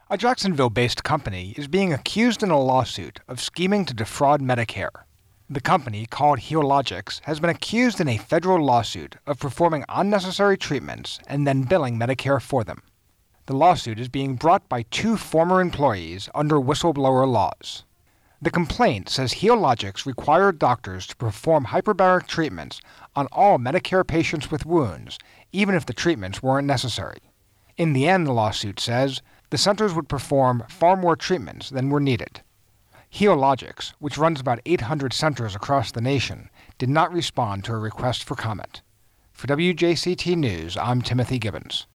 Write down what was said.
A Jacksonville-based company is being accused in a lawsuit of scheming to defraud Medicare. The company, called Healogics, has been accused in a federal lawsuit of performing unnecessary treatments and then billing Medicare for them. The lawsuit is being brought by two former employees under whistleblower laws. The complaint says Healogics required doctors to perform hyperbaric treatments on all Medicare patients with wounds, even if the treatments weren't necessary. In the end, the lawsuit says, the centers would perform far more treatments than were needed. Healogics, which runs about 800 centers across the nation, did not respond to a request for comment. For WJCT News, I'm Timothy Gibbons.